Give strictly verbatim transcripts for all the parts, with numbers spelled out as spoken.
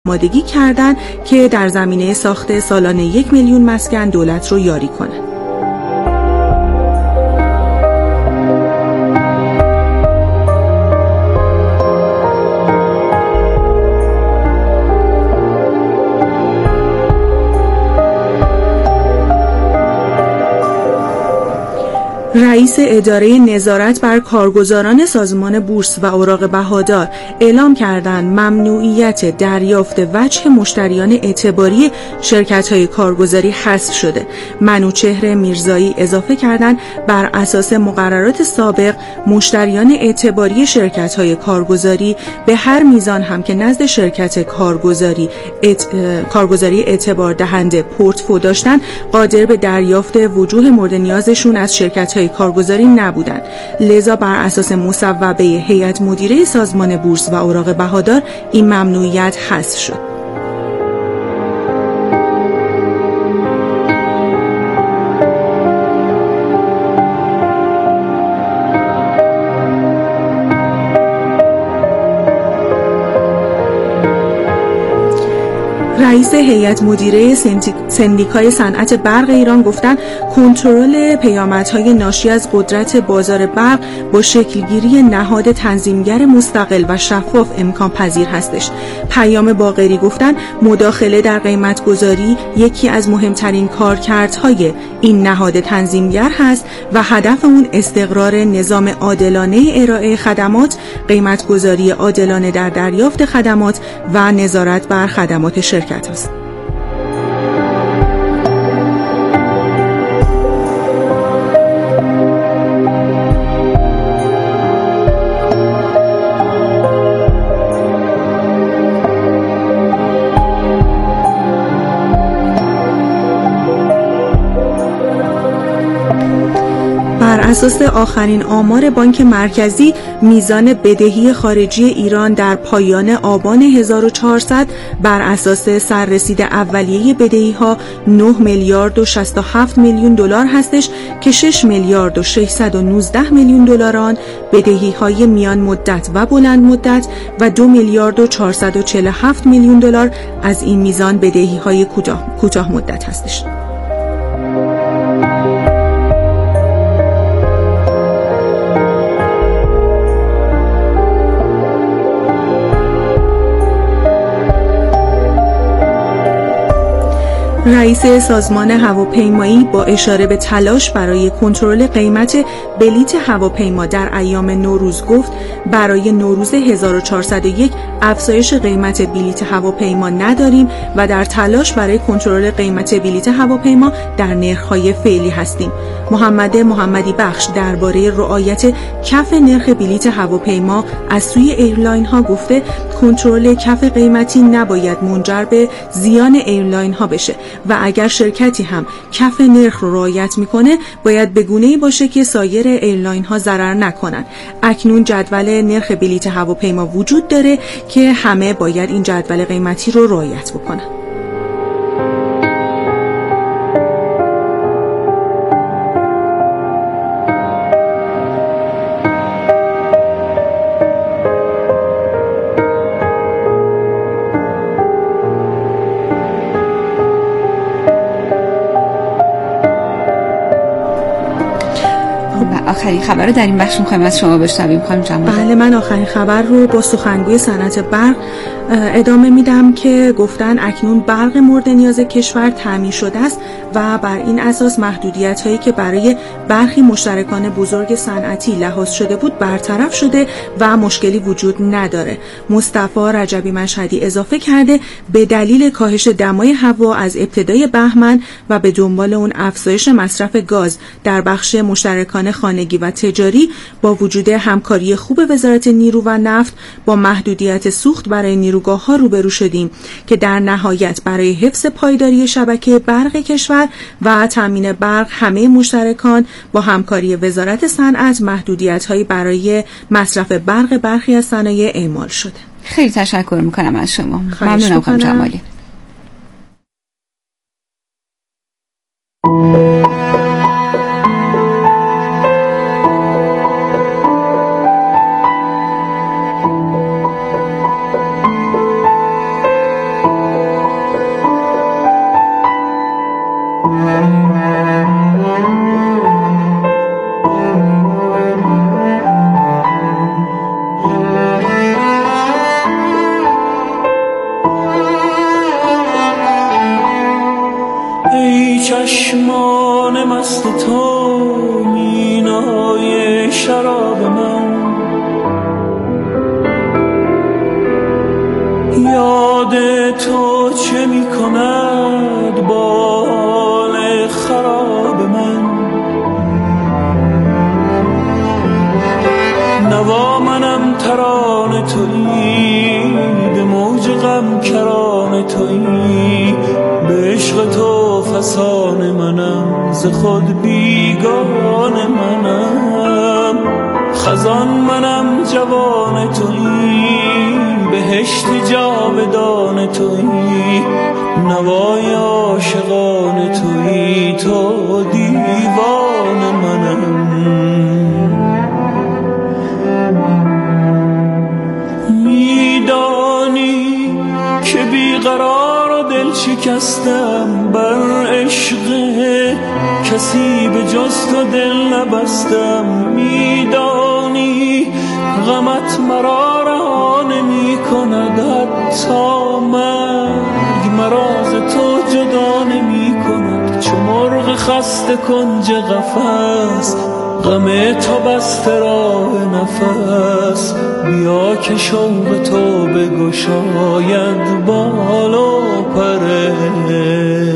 آمادگی کردن که در زمینه ساخت سالانه یک میلیون مسکن دولت رو یاری کنند. رئیس اداره نظارت بر کارگزاران سازمان بورس و اوراق بهادار اعلام کردند ممنوعیت دریافت وجه مشتریان اعتباری شرکت‌های کارگزاری حذف شده. منوچهر میرزایی اضافه کردند بر اساس مقررات سابق مشتریان اعتباری شرکت‌های کارگزاری به هر میزان هم که نزد شرکت کارگزاری اعت... کارگزاری اعتبار دهنده پورتفو داشتن قادر به دریافت وجوه مورد نیازشون از شرکت‌های کارگزاری نبودند. لذا بر اساس مصوبه هیئت مدیره سازمان بورس و اوراق بهادار این ممنوعیت حذف شد. رئیس هیئت مدیره سندیکای صنعت برق ایران گفتند کنترل پیامدهای ناشی از قدرت بازار برق با شکلگیری نهاد تنظیمگر مستقل و شفاف امکان پذیر هستش. پیام باقری گفتند مداخله در قیمت گذاری یکی از مهمترین کارکردهای این نهاد تنظیمگر هست و هدف اون استقرار نظام عادلانه ارائه خدمات، قیمت گذاری عادلانه در دریافت خدمات و نظارت بر خدمات شرکت است. بر اساس آخرین آمار بانک مرکزی میزان بدهی خارجی ایران در پایان آبان هزار و چهارصد بر اساس سررسید اولیه بدهی‌ها نه میلیارد و شصت و هفت میلیون دلار هستش که شش میلیارد و ششصد و نوزده میلیون دلار آن بدهی‌های میان مدت و بلند مدت و دو میلیارد و چهارصد و چهل و هفت میلیون دلار از این میزان بدهی‌های کوتاه کوتاه مدت هستش. رئیس سازمان هواپیمایی با اشاره به تلاش برای کنترل قیمت بلیت هواپیما در ایام نوروز گفت برای نوروز هزار و چهارصد و یک افزایش قیمت بلیت هواپیما نداریم و در تلاش برای کنترل قیمت بلیت هواپیما در نرخ‌های فعلی هستیم. محمد محمدی بخش درباره رعایت کف نرخ بلیت هواپیما از سوی ایرلاین ها گفته کنترل کف قیمتی نباید منجر به زیان ایرلاین ها بشه و اگر شرکتی هم کف نرخ رو رعایت میکنه باید به گونه‌ای باشه که سایر ایرلاین ها ضرر نکنن. اکنون جدول نرخ بلیت هواپیما وجود داره که همه باید این جدول قیمتی رو رعایت بکنن. آخرین خبر رو در این بخش می‌خوایم از شما بشنویم خانم جمالی. بله، من آخرین خبر رو با سخنگوی صنعت برق ادامه میدم که گفتن اکنون برق مورد نیاز کشور تامین شده است و بر این اساس محدودیت هایی که برای برخی مشترکان بزرگ صنعتی لحاظ شده بود برطرف شده و مشکلی وجود نداره. مصطفی رجبی مشهدی اضافه کرده به دلیل کاهش دمای هوا از ابتدای بهمن و به دنبال اون افزایش مصرف گاز در بخش مشترکان خانگی و تجاری با وجود همکاری خوب وزارت نیرو و نفت با محدودیت سوخت برای نیروگاه ها روبرو شدیم که در نهایت برای حفظ پایداری شبکه برق کشور و تامین برق همه مشترکان با همکاری وزارت صنعت محدودیت‌هایی برای مصرف برق برخی از صنایع اعمال شده. خیلی تشکر میکنم از شما. ممنونم خانم جمالی. چشمان مست تو مینای شراب من، یاد تو چه می کند با حال خراب من. نوا منم ترانه تویی، به موج غم کرانه تویی، به عشق تو فسانه منم، ز خود بیگانه منم. خزان منم جوان تویی، بهشت جاودان تویی، نوای عاشقان تویی، تو دیوان منم. میدانی که بیقرار و دل شکستم، بر عشق کسی به جز تو دل نبستم. میدانی غمت مرا رها نمی کند، حتی مرگ مرا ز تو جدا نمی کند. چو مرغ خسته کنج قفس، غم تو بسته راه نفس. بیا که شوق تو بگشاید بال و پرش.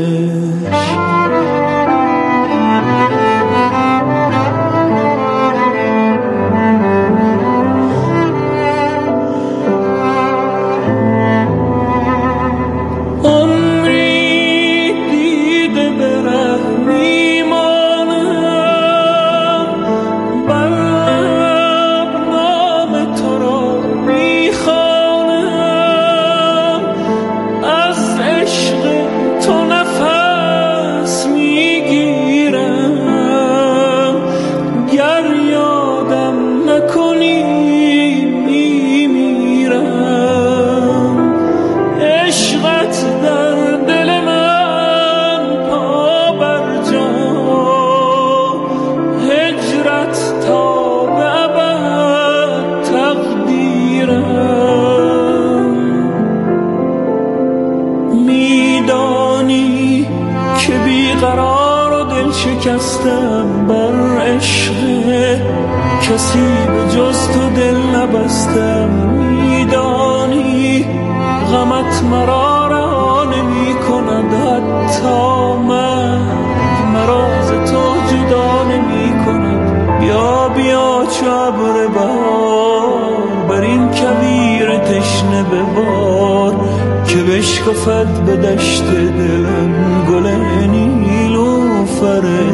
شکستم بر عشق کسی به جز تو دل نبستم. میدانی غمت مرا رها نمی کند، حتی مرگ مرا ز تو جدا نمی کند. بیا بیا چو ابر بهار، بر این کویر تشنه ببار، که بشکفد به دشت دلم گل نیلوفر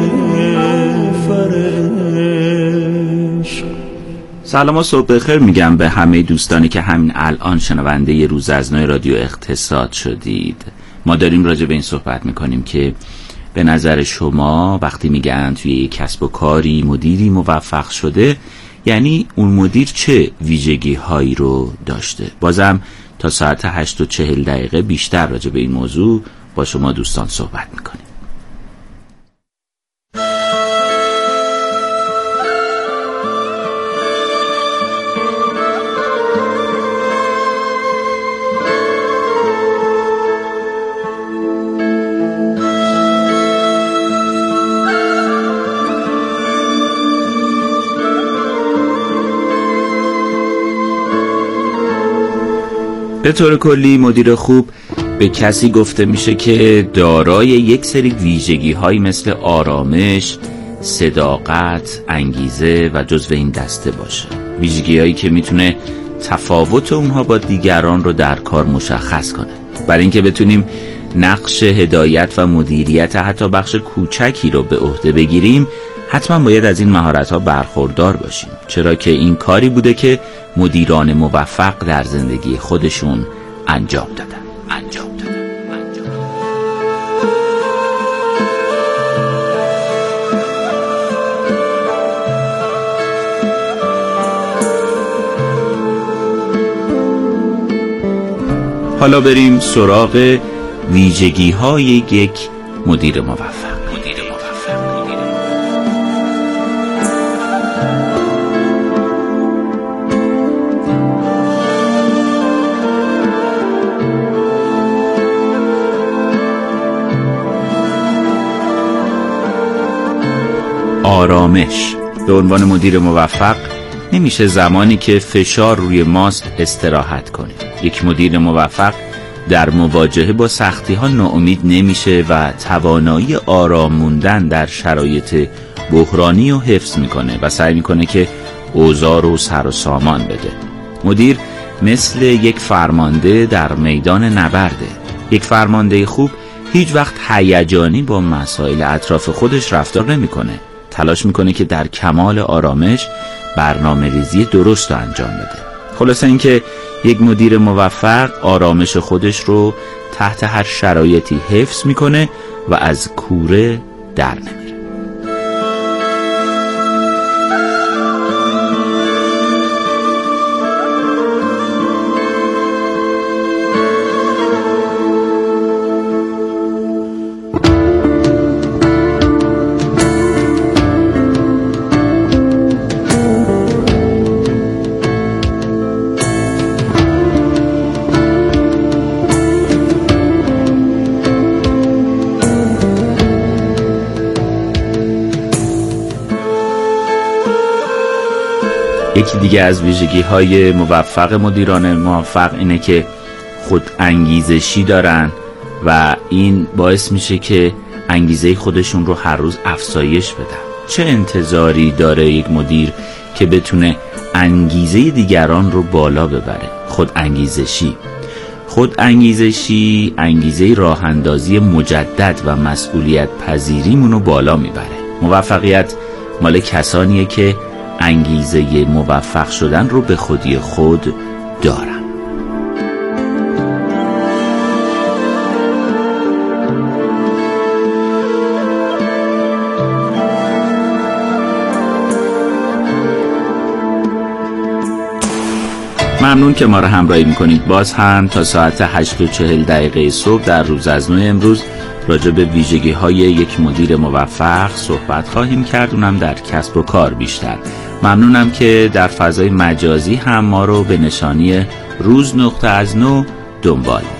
فرش. سلام و صبح بخیر میگم به همه دوستانی که همین الان شنونده ی روزافزون رادیو اقتصاد شدید. ما داریم راجع به این صحبت میکنیم که به نظر شما وقتی میگن توی یک کسب و کاری مدیری موفق شده، یعنی اون مدیر چه ویژگی هایی رو داشته؟ بازم تا ساعت هشت و چهل دقیقه بیشتر راجع به این موضوع با شما دوستان صحبت میکنیم. به طور کلی مدیر خوب به کسی گفته میشه که دارای یک سری ویژگی هایی مثل آرامش، صداقت، انگیزه و جزو این دسته باشه. ویژگی هایی که میتونه تفاوت اونها با دیگران رو در کار مشخص کنه. برای اینکه بتونیم نقش هدایت و مدیریت حتی بخش کوچکی رو به عهده بگیریم، حتما باید از این مهارت‌ها برخوردار باشیم، چرا که این کاری بوده که مدیران موفق در زندگی خودشون انجام دادن. انجام دادن. انجام دادن. حالا بریم سراغ ویژگی‌های یک مدیر موفق. آرامش. به عنوان مدیر موفق نمیشه زمانی که فشار روی ماست استراحت کنیم. یک مدیر موفق در مواجهه با سختی ها ناامید نمیشه و توانایی آرام موندن در شرایط بحرانی رو حفظ میکنه و سعی میکنه که اوضاع رو سر و سامان بده. مدیر مثل یک فرمانده در میدان نبرده. یک فرمانده خوب هیچ وقت هیجانی با مسائل اطراف خودش رفتار نمیکنه. تلاش میکنه که در کمال آرامش برنامه ریزی درست رو انجام بده. خلاصه اینکه یک مدیر موفق آرامش خودش رو تحت هر شرایطی حفظ میکنه و از کوره در نمیره. یکی دیگه از ویژگی‌های موفق مدیران موفق اینه که خود انگیزشی دارن و این باعث میشه که انگیزه خودشون رو هر روز افزایش بدن. چه انتظاری داره یک مدیر که بتونه انگیزه دیگران رو بالا ببره؟ خود انگیزشی. خود انگیزشی انگیزه راه اندازی مجدد و مسئولیت پذیریمون رو بالا میبره. موفقیت مال کسانیه که انگیزه موفق شدن رو به خودی خود دارن. ممنون که ما رو همراهی میکنید. باز هم تا ساعت هشت و چهل دقیقه صبح در روز از نو امروز راجع به ویژگی های یک مدیر موفق صحبت خواهیم کرد، اونم در کسب و کار بیشتر. ممنونم که در فضای مجازی هم ما رو به نشانی روز نقطه از نو دنبال میکنید.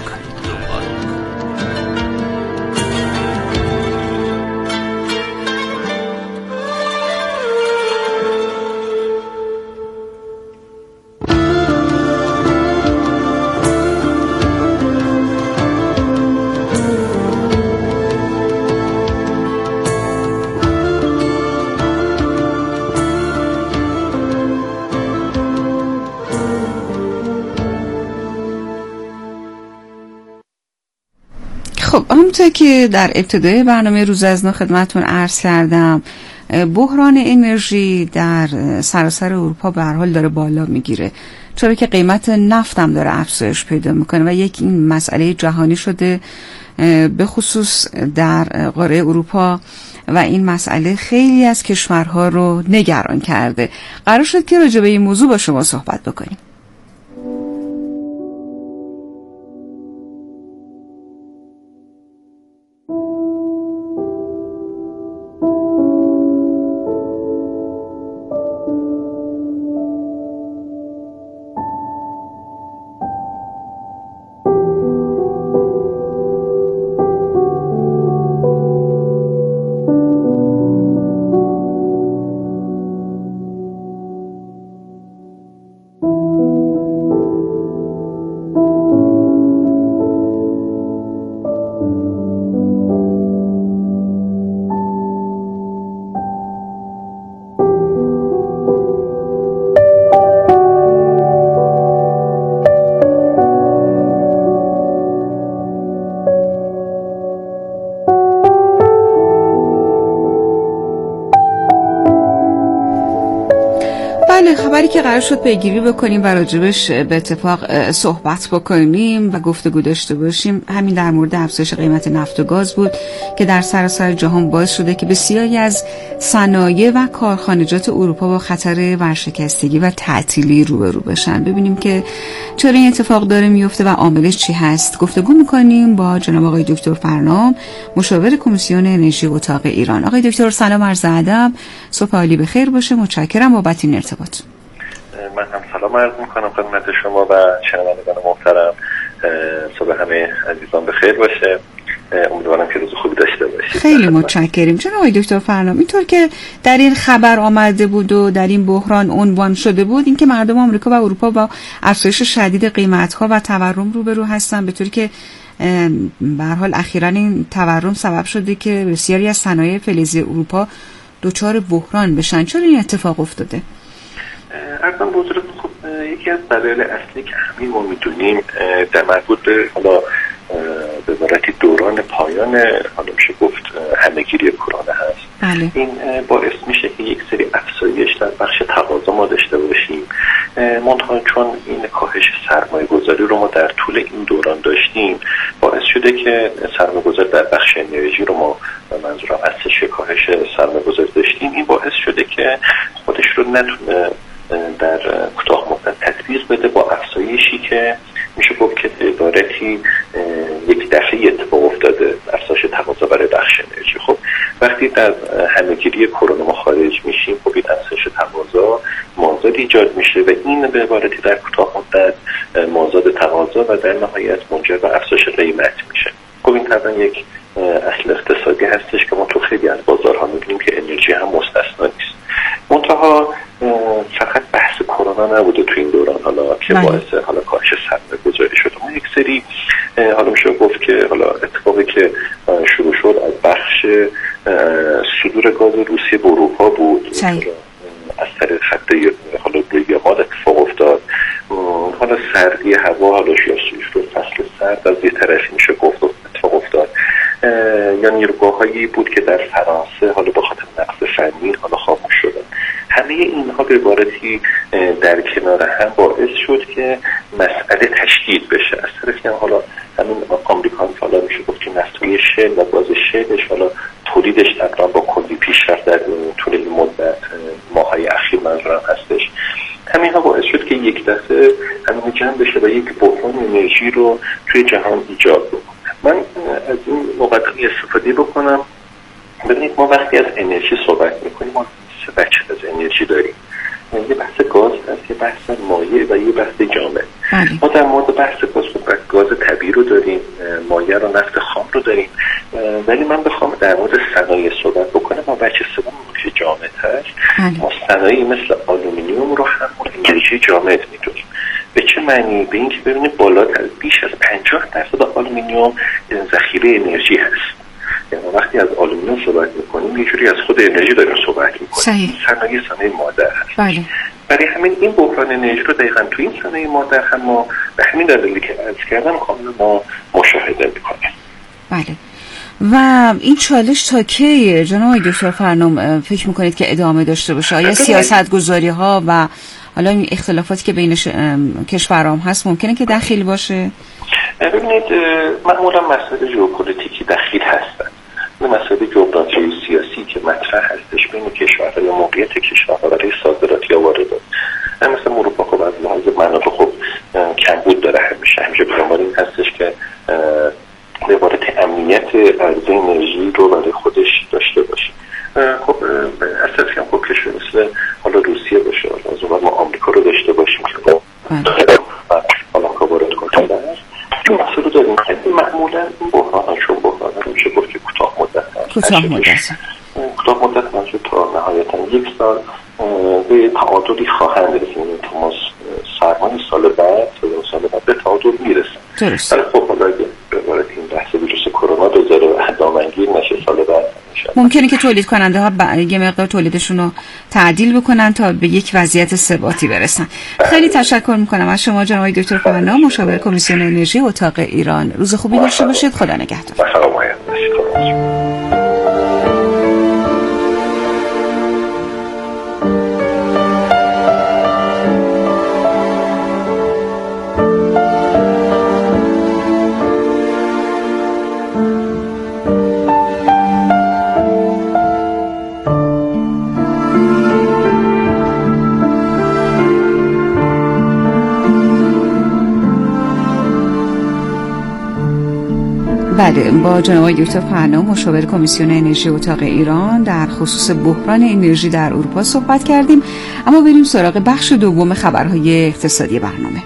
خب همونطور که در ابتدای برنامه روز از نو خدمتتون عرض کردم، بحران انرژی در سراسر اروپا به هر حال داره بالا میگیره، چرا که قیمت نفت هم داره افزایش پیدا میکنه و یک این مسئله جهانی شده، به خصوص در قاره اروپا، و این مسئله خیلی از کشورها رو نگران کرده. قرار شد که راجع به این موضوع با شما صحبت بکنیم. خبری که قرار شد پیگیری بکنیم و راجبش به اتفاق صحبت بکنیم و گفتگو داشته باشیم همین در مورد افزایش قیمت نفت و گاز بود که در سراسر جهان باعث شده که بسیاری از صنایع و کارخانجات اروپا با خطر ورشکستگی و تعطیلی روبرو بشن. ببینیم که چرا این اتفاق داره میفته و عاملش چی هست. گفتگو میکنیم با جناب آقای دکتر فرنام، مشاور کمیسیون انرژی اتاق ایران. آقای دکتر سلام، عرض ادب، صبح عالی بخیر باشه. متشکرم بابت این ارتباط. من هم سلام عرض میکنم خدمت شما و شنوندگان محترم. صبح همه عزیزان بخیر باشه. امیدوارم که روز خوبی داشته باشید. خیلی متشکریم. جناب آقای دکتر فرنام، اینطور که در این خبر آمده بود و در این بحران عنوان شده بود، اینکه مردم آمریکا و اروپا با افزایش شدید قیمت‌ها و تورم روبرو هستن، به طوری که به هر حال اخیراً این تورم سبب شده که بسیاری از صنایع فلزی اروپا دچار بحران بشن. چرا این اتفاق افتاده؟ ارزم به حضورتون، خب یکی از دلایل اصلی که همین ما میدونیم در مربوط به حالا به عبارتی دوران پایان حالا میشه گفت همهگیری کرونا هست. بله. این باعث میشه که یک سری افزایش در بخش تقاضا ما داشته باشیم. منتها چون این کاهش سرمایه گذاری رو ما در طول این دوران داشتیم، باعث شده که سرمایه گذاری در بخش انرژی رو ما، منظورم هستش، کاهش سرمایه گذاری داشتیم. این باعث شده که خودش رو نتونه در کوتاه مدت تطبیق بده با افزایشی که میشه گفت که به عبارتی یک دفعه اتفاق افتاده، افزایش تقاضا برای بخش انرژی. خب وقتی در همهگیری کرونا ما خارج میشیم، خب این افزایش تقاضا مازاد ایجاد میشه و این به عبارتی در کوتاه مدت مازاد تقاضا و در نهایت منجر به افزایش قیمت میشه. خب این طبعا یک اصل اقتصادی هستش که ما تو خیلی از بازارها میبینیم که انرژی هم مستثنا نیست. منتها فقط بحث کرونا نبوده تو این دوران حالا که باعث حالا کاهش سرمایه گذاری شده. ما یک سری حالا میشه گفت که حالا اتفاقی که شروع شد از بخش صدور گاز روسیه به اروپا بود، از طریق خط حالا روی یامال اتفاق افتاد. حالا سردی هوا، حالا شروع فصل سرد از یه طرفی میشه گفت اتفاق افتاد. یا نیروگاه‌هایی بود که در فرانسه حالا به خاطر نقص فنی حالا خاموش شدن. همه اینها به عبارتی در کنار هم باعث شد که مسئله تشدید بشه. از طرفی هم حالا همین آمریکا حالا میشه گفت که نفتای شل و گاز شلش حالا تولیدش تقریبا با کلی پیشرفت در طول این مدت ماهای اخیر منظورم هستش. همین ها باعث شد که یک دفعه همین جمع بشه و یک بحران انرژی رو توی جهان ایجاد بکنه. من از این مقدمه استفاده بکنم. ببینید، ما وقتی از انرژی صحبت میکنیم، ما سه بچه از انرژی داریم. یه بحث گاز هست، یه بحث مایع و یه بحث جامد. ما در مورد بحث گاز گاز طبیعی رو داریم، مایع رو، نفت خام رو داریم. ولی من بخوام در مورد صنایع صحبت بکنم، ما بچه سوم که جامد هست، ما صنایعی مثل آلومینیوم رو هم انرژی جامد میدونیم. به چه معنی؟ به این که ببینید بالاتر بیش از پنجاه درصد آلومینیوم ذخیره انرژی هست. یعنی وقتی از آلومینیوم صحبت میکنیم یه جوری از خود انرژی داریم صحبت میکنیم. صنایع صنایع مادر هست. بله. برای همین این بحران انرژی رو دقیقاً تو این صنایع مادر هم ما به همین دلیلی که عرض کردم کاملا ما مشاهده میکنیم. بله. و این چالش تا کی جناب آقای دکتر فرنام فکر میکنید که ادامه داشته باشه؟ آیا سیاست‌گذاری ها و حالا این اختلافاتی که بین کشورام هست ممکنه که دخیل باشه؟ ببینید، معمولا مسائل ژئوپلیتیکی دخیل هستن. این مسائل جغرافیایی سیاسی که مطرح هستش بین کشورها یا موقعیت کشورها برای صادرات یا واردات. مثلا اروپا خب از لحاظ منابع خب کمبود داره، همیشه همیشه بنابر این هستش که به عبارت امنیت عرضه انرژی رو برای خودش داشته باشه. خب اصلا هم خب کشور مثل حالا روسیه باشه، از اون ما آمریکا رو داشته باشیم که با حالا کابارات کنترل هست. این مسئله داریم که معمولا این بحران ها چون بحران ها میشه گفت که کوتاه مدت هست. کوتاه مدت کوتاه مدت منظور تا نهایتا یک سال به تعادلی خواهند رسید. تا ما سرمایه سال بعد سال بعد به تعادل میرسن. درست. خب حالا اگه به عبارت این بحث ویروس کرونا بذاره دامنگیر نشه، سال بعد ممکنه که تولید کننده ها ب... یه مقدار تولیدشون رو تعدیل بکنن تا به یک وضعیت ثباتی برسن. خیلی تشکر میکنم از شما جناب دکتر فرنام، مشاور کمیسیون انرژی اتاق ایران. روز خوبی داشته باشید. خدا نگهدار. بله، با جناب دکتر فرنام مشاور کمیسیون انرژی اتاق ایران در خصوص بحران انرژی در اروپا صحبت کردیم. اما بریم سراغ بخش دوم خبرهای اقتصادی برنامه.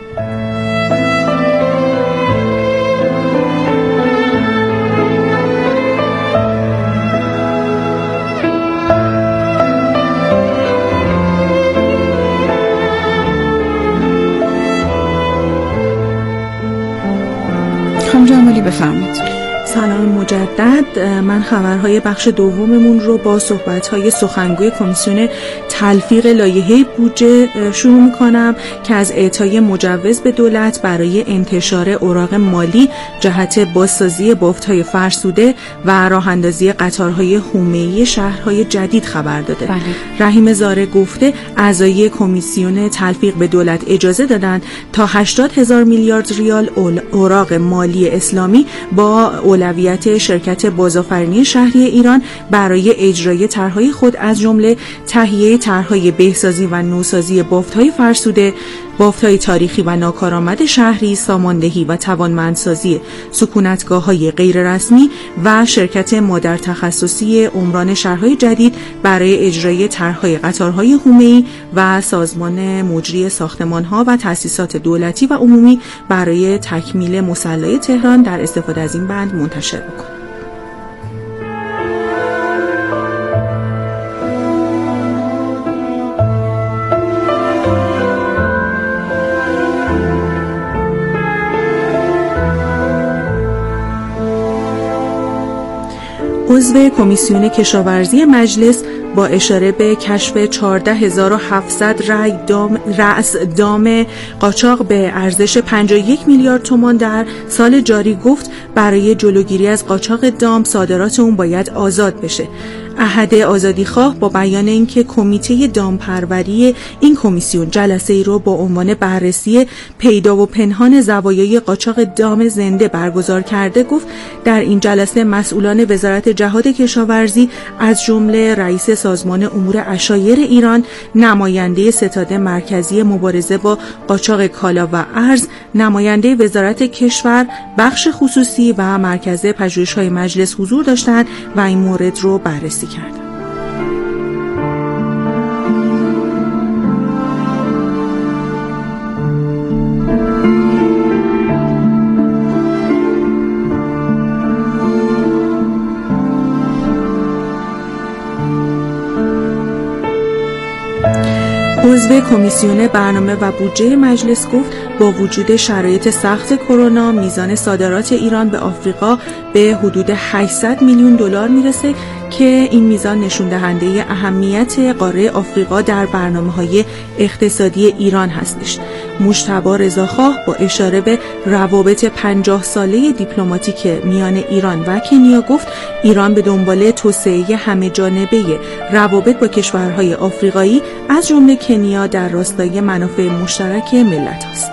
بفرمایید. سلام مجدد. من خبرهای بخش دوممون رو با صحبت‌های سخنگوی کمیسیون تلفیق لایحه بودجه شروع می‌کنم که از اعطای مجوز به دولت برای انتشار اوراق مالی جهت بازسازی بافت‌های فرسوده و راه‌اندازی قطارهای حومه‌ای شهرهای جدید خبر داده. بله. رحیم زاره گفته اعضای کمیسیون تلفیق به دولت اجازه دادند تا هشتاد هزار میلیارد ریال اوراق مالی اسلامی با اولویت شرکت بازآفرینی شهری ایران برای اجرای طرح‌های خود از جمله تهیه طرح‌های بهسازی و نوسازی بافت‌های فرسوده، بافت‌های تاریخی و ناکارآمد شهری، ساماندهی و توانمندسازی سکونتگاه‌های غیررسمی و شرکت مادر تخصصی عمران شهرهای جدید برای اجرای طرح‌های قطارهای حومه‌ای و سازمان مجری ساختمان‌ها و تأسیسات دولتی و عمومی برای تکمیل مصلی تهران در استفاده از این بند منتشر بکنه. عضو کمیسیون کشاورزی مجلس با اشاره به کشف چهارده هزار و هفتصد رأی دام رأس دام قاچاق به ارزش پنجاه و یک میلیارد تومان در سال جاری گفت برای جلوگیری از قاچاق دام صادرات اون باید آزاد بشه. احد آزادیخواه با بیان اینکه کمیته دامپروری این کمیسیون جلسه ای رو با عنوان بررسی پیدا و پنهان زوایای قاچاق دام زنده برگزار کرده گفت در این جلسه مسئولان وزارت جهاد کشاورزی از جمله رئیس سازمان امور عشایر ایران، نماینده ستاد مرکزی مبارزه با قاچاق کالا و ارز، نماینده وزارت کشور، بخش خصوصی و مرکز پژوهش‌های مجلس حضور داشتند و این مورد رو بررسی کردند. عضو کمیسیون برنامه و بودجه مجلس گفت با وجود شرایط سخت کرونا میزان صادرات ایران به آفریقا به حدود هشتصد میلیون دلار میرسه که این میزان نشون دهنده اهمیت قاره آفریقا در برنامه‌های اقتصادی ایران هستش. مجتبی رضاخواه با اشاره به روابط پنجاه ساله دیپلماتیک میان ایران و کنیا گفت ایران به دنبال توسعه همه جانبه روابط با کشورهای آفریقایی از جمله کنیا در راستای منافع مشترک ملت است.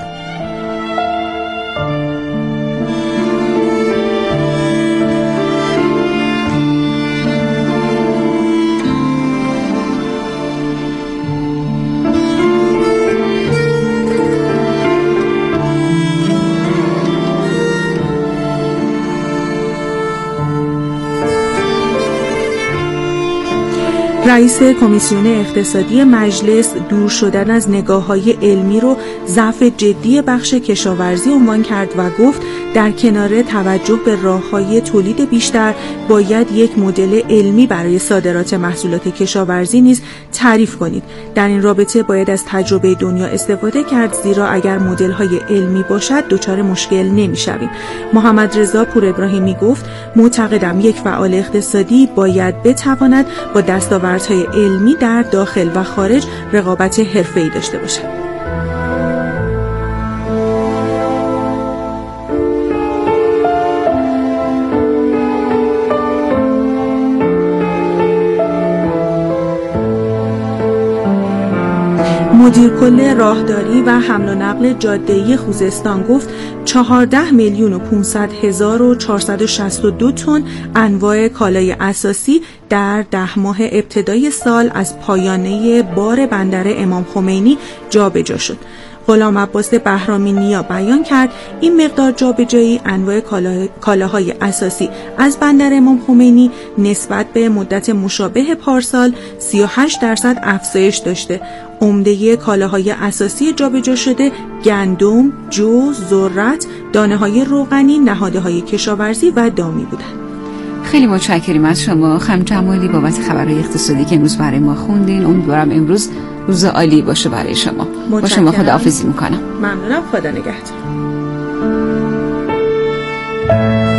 رئیس کمیسیون اقتصادی مجلس دور شدن از نگاه‌های علمی رو ضعف جدی بخش کشاورزی عنوان کرد و گفت در کنار توجه به راه‌های تولید بیشتر باید یک مدل علمی برای صادرات محصولات کشاورزی نیز تعریف کنید. در این رابطه باید از تجربه دنیا استفاده کرد زیرا اگر مدل‌های علمی باشد دچار مشکل نمی‌شویم. محمد رضا پور ابراهیمی گفت معتقدم یک فعال اقتصادی باید بتواند با دستاوردهای علمی در داخل و خارج رقابت حرفه‌ای داشته باشد. مدیر کل راهداری و حمل و نقل جاده‌ای خوزستان گفت چهارده میلیون و پانصد هزار و چهارصد و شصت و دو تن انواع کالای اساسی در ده ماه ابتدای سال از پایانه بار بندر امام خمینی جابجا شد. غلام عباس بهرامی نیا بیان کرد این مقدار جابجایی انواع کالاهای اساسی از بندر امام خمینی نسبت به مدت مشابه پارسال سی و هشت درصد افزایش داشته. عمده کالاهای اساسی جابجا شده گندم، جو، ذرت، دانه‌های روغنی، نهادهای کشاورزی و دامی بودند. خیلی متشکریم از شما خانم جمالی بابت خبرهای اقتصادی که امروز برای ما خوندین. امیدوارم امروز روز عالی باشه برای شما. با شما خداحافظی میکنم. ممنونم. خدا نگهدار.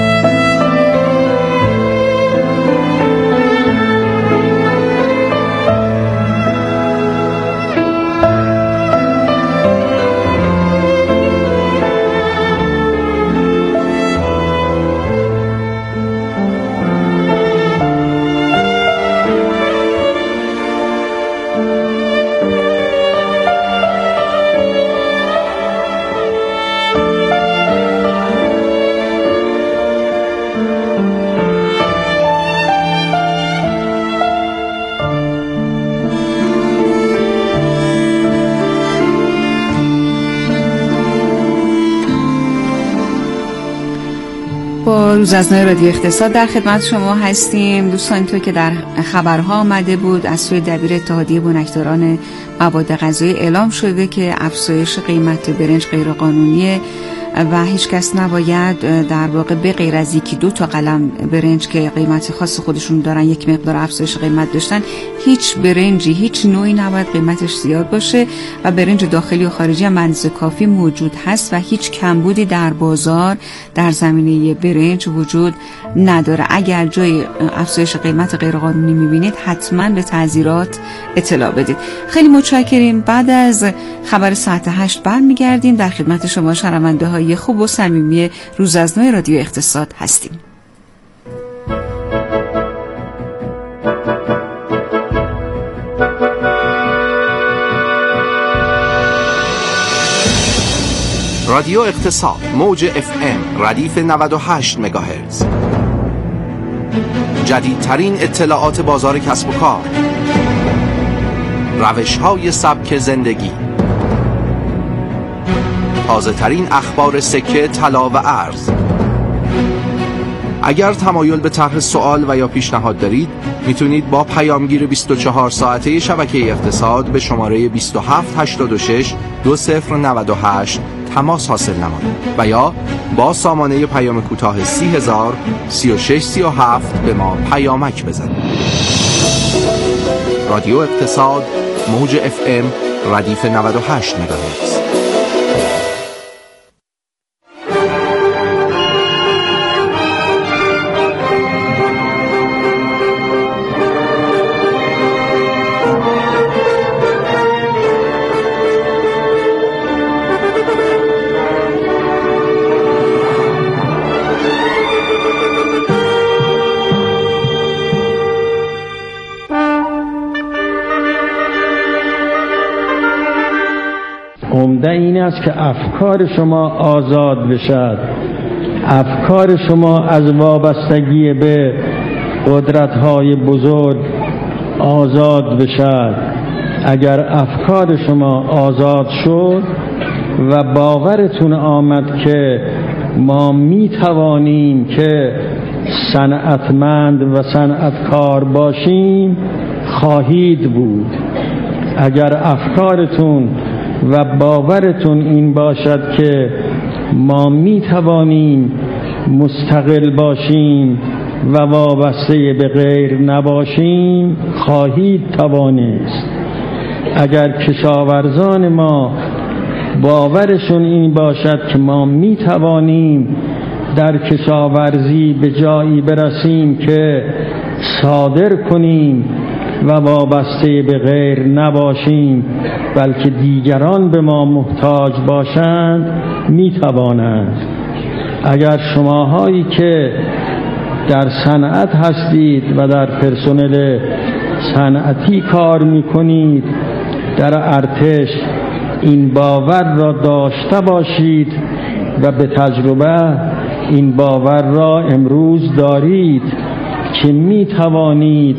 با روزنامه رادیو اقتصاد در خدمت شما هستیم. دوستان، تو که در خبرها آمده بود از سوی دبیر اتحادیه بنکداران مواد غذایی اعلام شده که افزایش قیمت برنج غیرقانونیه و هیچ کس نباید در واقع به غیر از یکی دو تا قلم برنج که قیمت خاص خودشون دارن یک مقدار افزایش قیمت داشتن، هیچ برنجی هیچ نوعی نباید قیمتش زیاد باشه و برنج داخلی و خارجی هم اندازه کافی موجود هست و هیچ کمبودی در بازار در زمینه برنج وجود نداره. اگر جای افزایش قیمت غیرقانونی میبینید حتما به تعزیرات اطلاع بدید. خیلی متشکریم. بعد از خبر ساعت هشت برمیگردیم. در خدمت شما شنونده های خوب و صمیمی روزنامه رادیو اقتصاد هستیم. رادیو اقتصاد موج اف ام ردیف نود و هشت مگاهرتز. جدیدترین اطلاعات بازار کسب و کار، روش‌های سبک زندگی، تازه‌ترین اخبار سکه، طلا و ارز. اگر تمایل به طرح سوال و یا پیشنهاد دارید میتونید با پیامگیر بیست و چهار ساعته شبکه اقتصاد به شماره بیست و هفت هشتاد و شش دو صفر نود و هشت تماس حاصل نمایید و یا با سامانه پیام کوتاه سی هزار سی و شش سی و هفت به ما پیامک بزنید. رادیو اقتصاد موج اف ام ردیف نود و هشت مگاهرتز. عمده این است که افکار شما آزاد بشد، افکار شما از وابستگی به قدرت‌های بزرگ آزاد بشد. اگر افکار شما آزاد شد و باورتون آمد که ما می توانیم که صنعتمند و صنعتکار باشیم، خواهید بود. اگر افکارتون و باورتون این باشد که ما می توانیم مستقل باشیم و وابسته به غیر نباشیم، خواهید توانست. اگر کشاورزان ما باورشون این باشد که ما می توانیم در کشاورزی به جایی برسیم که صادر کنیم و وابسته به غیر نباشیم بلکه دیگران به ما محتاج باشند، می توانند. اگر شماهایی که در صنعت هستید و در پرسنل صنعتی کار می کنید در ارتش این باور را داشته باشید و به تجربه این باور را امروز دارید که می توانید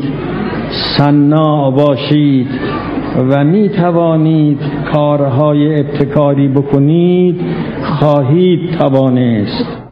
صناع باشید و می توانید کارهای ابتکاری بکنید، خواهید توانست.